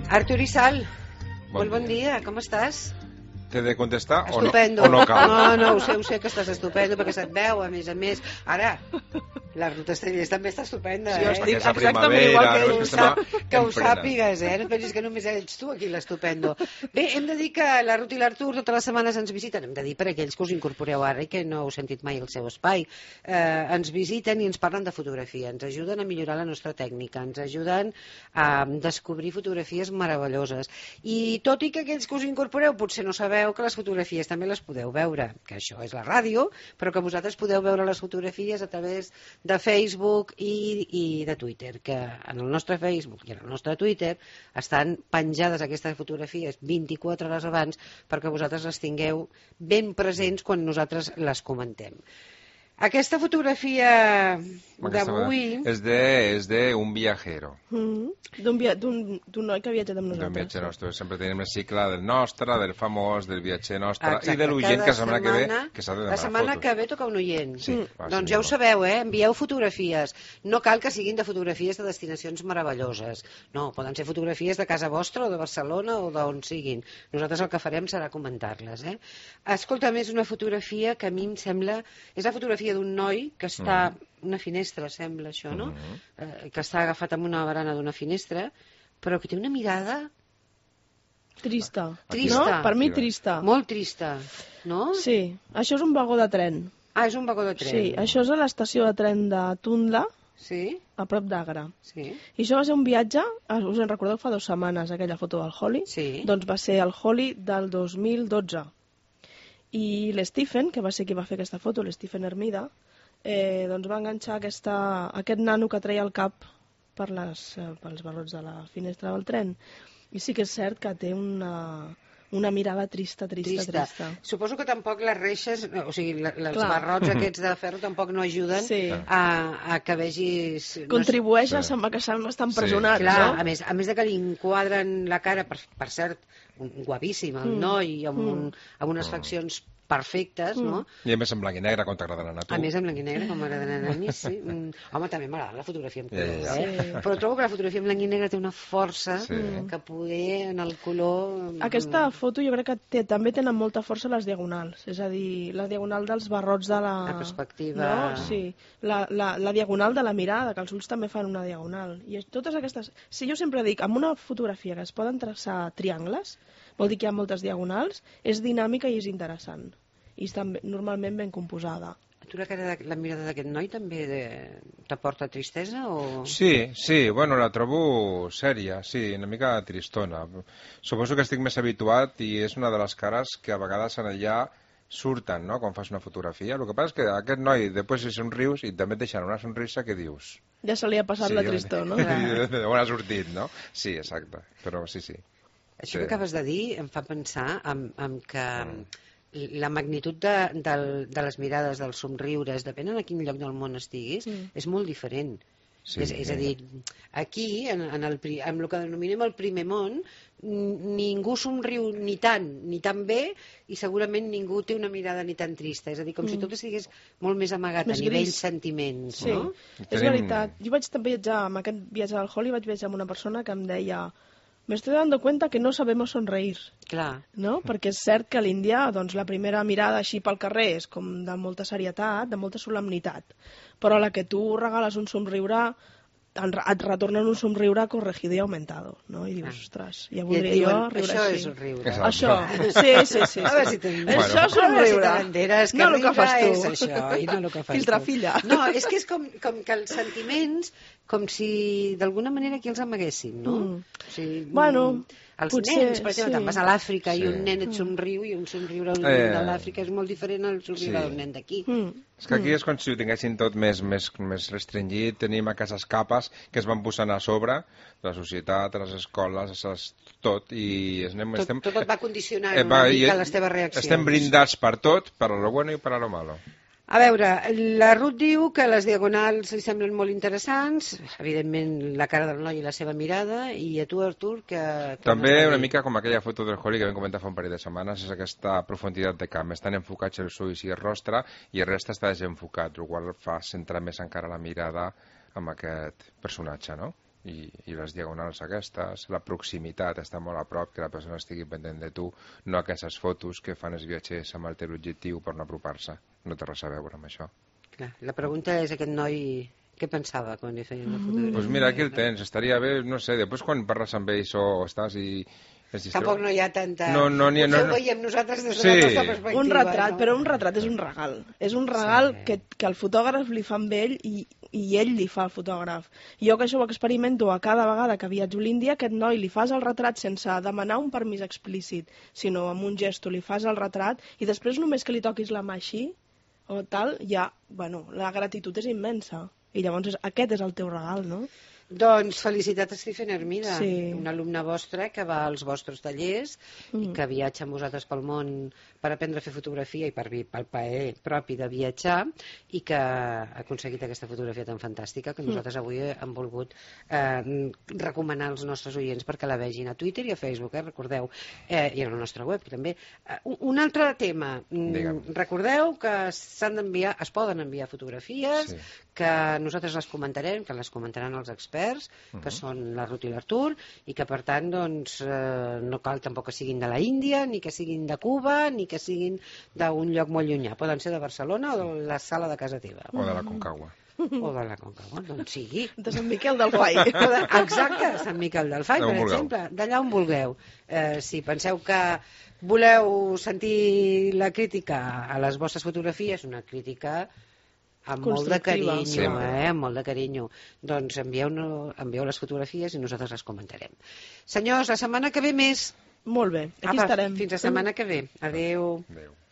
Artur i Sal, molt bon dia, com estàs? T'he de contestar Estupendo. o no cal? No, ho sé que estàs estupendo perquè se't veu, a més. Ara, la Ruth Estellés també està estupenda, Sí, jo estic Aquesta exactament igual que primavera, que ho sàpigues, no pensis que només ets tu aquí l'estupendo. Bé, hem de dir que la Ruth i l'Artur totes les setmanes ens visiten, hem de dir per aquells que us incorporeu ara i que no heu sentit mai el seu espai. Ens visiten i ens parlen de fotografia, ens ajuden a millorar la nostra tècnica, ens ajuden a descobrir fotografies meravelloses. I tot i que aquells que us incorporeu potser no sabeu que les fotografies també les podeu veure, que això és la ràdio, però que vosaltres podeu veure les fotografies a través de Facebook i de Twitter, que en el nostre Facebook i en el nostre Twitter estan penjades aquestes fotografies 24 hores abans perquè vosaltres les tingueu ben presents quan nosaltres les comentem. Aquesta fotografia d'avui és d'un viajero. D'un noi que ha viatjat amb D'un nosaltres. viatger nostre. Sempre tenim el cicle del nostre, del famós, del viatger nostre Exacte. i de l'oient que la setmana que ve que s'ha de demanar La setmana fotos. que ve toca un oient. Sí, Doncs ja ho sabeu, envieu fotografies. No cal que siguin de fotografies de destinacions meravelloses. No, poden ser fotografies de casa vostra o de Barcelona o d'on siguin. Nosaltres el que farem serà comentar-les. Escolta, és una fotografia que a mi em sembla... És la fotografia d'un noi que està... Una finestra, sembla això, no? Que està agafat amb una barana d'una finestra, però que té una mirada Trista. Trista. No? Per mi trista. molt trista, no? Sí, això és un vagó de tren. Ah, és un vagó de tren. Sí, això és a l'estació de tren de Tundla, Sí? a prop d'Agra. Sí? I això va ser un viatge, us en recordeu fa 2 setmanes aquella foto del Holly? Sí. Doncs va ser el Holly del 2012. I l'Stephen, que va ser qui va fer aquesta foto, l'Stephen Hermida, doncs va enganxar aquest nano que treia el cap pels barrots de la finestra del tren. I sí que és cert que té una mirada trista. Suposo que tampoc les reixes, o sigui, els Clar. barrots aquests de ferro tampoc no ajuden Sí. a que vegis... Contribueix a que sembla estar empresonat, Clar, no? a més de que li enquadren la cara, per cert, guapíssim, el noi, amb unes faccions perfectes, no? I a més en blanc i negre, com t'agraden a tu. A més en blanc i negre, com m'agraden a mi, sí. Home, també m'agrada la fotografia en color, Ja. Sí. Però trobo que la fotografia en blanc i negre té una força Sí. que poder en el color... Aquesta foto jo crec que també tenen molta força les diagonals, és a dir, la diagonal dels barrots de la... La perspectiva. No? Sí, la diagonal de la mirada, que els ulls també fan una diagonal. I totes aquestes... Si jo sempre dic, amb una fotografia que es poden traçar triangles, vol dir que hi ha moltes diagonals, és dinàmica i és interessant. I està normalment ben composada. A tu la mirada d'aquest noi també t'aporta tristesa o...? Sí, bueno, la trobo sèria, sí, una mica tristona. Suposo que estic més habituat i és una de les cares que a vegades en allà surten, no?, quan fas una fotografia. El que passa és que aquest noi, després si somrius i també et deixen una sonrisa, què dius? Ja se li ha passat la tristor, no? On ha sortit, no? Sí, exacte, però sí. Això que acabes de dir em fa pensar en que la magnitud de les mirades, dels somriures, depèn en quin lloc del món estiguis, és molt diferent. Sí. És a dir, aquí, en el que denominem el primer món, ningú somriu ni tan bé i segurament ningú té una mirada ni tan trista. És a dir, com si tot estigués molt més amagat Més a nivell gris. sentiments, Sí, no? és veritat. Jo vaig viatjar, amb aquest viatge al Holly, vaig viatjar amb una persona que em deia me estoy dando cuenta que no sabemos sonreír. Clar. No? Perquè és cert que a l'Índia doncs, la primera mirada així pel carrer és com de molta serietat, de molta solemnitat. Però a la que tu regales un somriure, et retornen un somriure corregido i aumentado. No? I dius, ostres, ja voldria jo riure això així. és un riure. Exacte. Això, sí. A veure si te'n... Això és un riure. Que No el que fas tu. És això, i no el que fas Filtra tu. filla. No, és que és com que els sentiments, com si d'alguna manera aquí els amaguessin, no? O sigui, Bueno, els potser, nens, per exemple, sí. te'n vas a l'Àfrica i Sí. un nen et somriu i un somriure de l'Àfrica és molt diferent al somriure d'un nen d'aquí. És que aquí és com si ho tinguessin tot més restringit, tenim aquestes capes que es van posant a sobre, la societat, les escoles, tot, i Tot et va condicionar una mica les teves reaccions. Estem blindats per tot, per a lo bueno i per a lo malo. A veure, la Ruth diu que les diagonals li semblen molt interessants, evidentment la cara del noi i la seva mirada, i a tu, Artur, que... També una mica com aquella foto del Holly que vam comentar fa un parell de setmanes, és aquesta profunditat de camp. Estan enfocats els ulls i el rostre i el reste està desenfocat, el qual fa centrar més encara la mirada amb aquest personatge, no? i les diagonals aquestes, la proximitat, estar molt a prop, que la persona estigui pendent de tu, no aquestes fotos que fan els viatgers amb el teleobjectiu per no apropar-se. No té res a veure amb això. Clar, la pregunta és aquest noi què pensava quan li feien la fotografia? Doncs mira, aquí el tens, estaria bé, no sé, després quan parles amb ells o estàs i tampoc no hi ha tanta... No, Potser ho veiem nosaltres des de la nostra perspectiva. Un retrat, però un retrat és un regal. És un regal que el fotògraf li fa amb ell i ell li fa al fotògraf. Jo que això ho experimento a cada vegada que viatjo a l'Índia, aquest noi li fas el retrat sense demanar un permís explícit, sinó amb un gesto li fas el retrat i després només que li toquis la mà així o tal, ja, bueno, la gratitud és immensa. I llavors aquest és el teu regal, no? Doncs felicitat a Stephen Hermida, Sí. un alumne vostre que va als vostres tallers i que viatja amb vosaltres pel món per aprendre a fer fotografia i pel plaer propi de viatjar i que ha aconseguit aquesta fotografia tan fantàstica que nosaltres avui hem volgut recomanar als nostres oients perquè la vegin a Twitter i a Facebook, recordeu, i a la nostra web també. Un altre tema, recordeu que s'han d'enviar, es poden enviar fotografies, que nosaltres les comentarem, que les comentaran els experts, que són la Ruth i l'Artur, i que per tant doncs, no cal tampoc que siguin de la Índia, ni que siguin de Cuba, ni que siguin d'un lloc molt llunyà. Poden ser de Barcelona o de la sala de casa teva. O de la Concagua. O de la Concagua, doncs sigui. De Sant Miquel del Fai. Exacte, de Sant Miquel del Fai, per exemple. D'allà on vulgueu. Si penseu que voleu sentir la crítica a les vostres fotografies, una crítica amb molt de carinyo, amb molt de carinyo. Doncs envieu les fotografies i nosaltres les comentarem. Senyors, la setmana que ve més. Molt bé, aquí estarem. Fins la setmana que ve. Adéu. Adéu.